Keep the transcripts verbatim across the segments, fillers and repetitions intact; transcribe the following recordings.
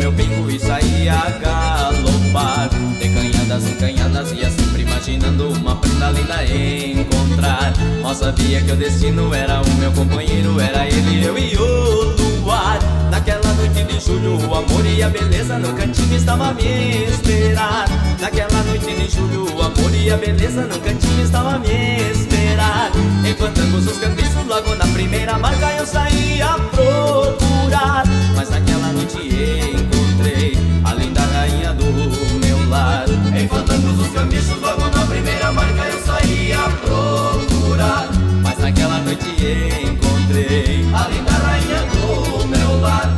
meu pingo e saí a galopar. De canhadas em canhadas ia sempre imaginando uma prenda linda encontrar. Mal sabia que o destino era o meu companheiro, era ele, eu e o luar. Naquela noite de julho o amor e a beleza no cantinho estava a me esperar. Naquela noite de julho o amor e a beleza no cantinho estava a me esperar. Em fandangos os cambiços, logo na primeira marca eu saí a procurar. Mas naquela noite encontrei a linda rainha do meu lar. Em fandangos os cambiços, logo na primeira marca eu saí a procurar. Mas naquela noite encontrei a linda rainha do meu lar.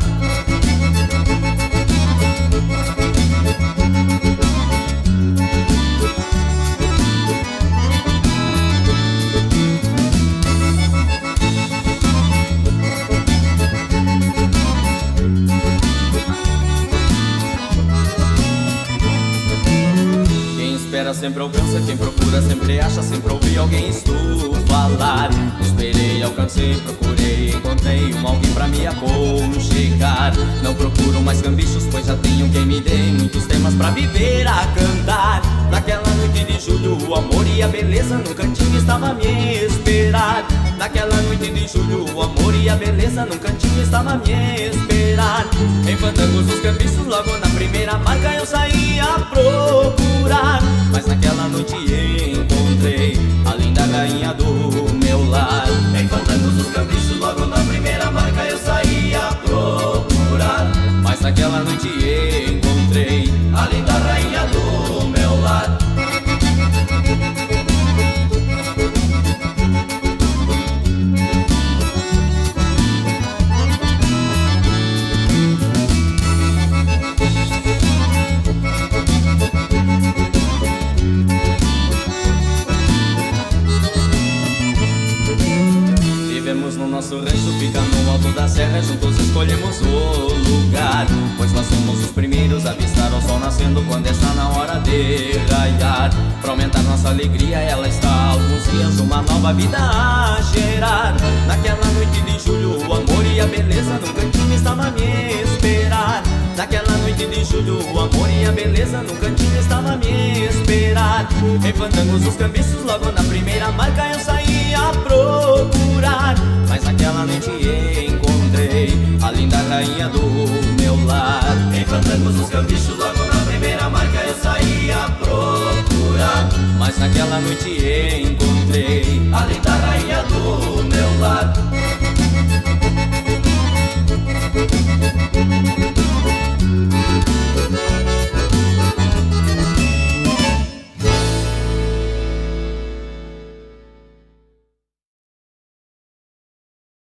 Espera sempre alcança, quem procura sempre acha, sempre ouvi alguém estou falar. Esperei, alcancei, procurei, encontrei um alguém pra me aconchegar. Não procuro mais cambichos, pois já tenho quem me dê muitos temas pra viver a cantar. Naquela noite de julho o amor e a beleza no cantinho estava a me esperar. Naquela noite de julho o amor e a beleza no cantinho estava a me esperar. Em fandangos os cambichos, logo na primeira marca eu saí a procurar. Mas naquela noite encontrei a linda rainha do meu lar. Em fandangos os cambichos, logo na primeira marca eu saí a procurar. Mas naquela noite encontrei a linda rainha do meu lar. Vivemos no nosso rancho, fica no alto da serra. Juntos escolhemos o lugar, pois nós somos os primeiros a avistar o sol nascendo quando está na hora de raiar. Pra aumentar nossa alegria, ela está há alguns dias uma nova vida a gerar. Naquela noite de julho o amor e a beleza no cantinho estava a me esperar. Naquela noite de julho o amor e a beleza no cantinho estava a me esperar. Em fandangos os cambiços, logo na primeira marca eu saí a procurar. Mas naquela noite encontrei a linda rainha do meu lar. Em fandangos os cambichos, logo na primeira marca eu saí a procurar. Mas naquela noite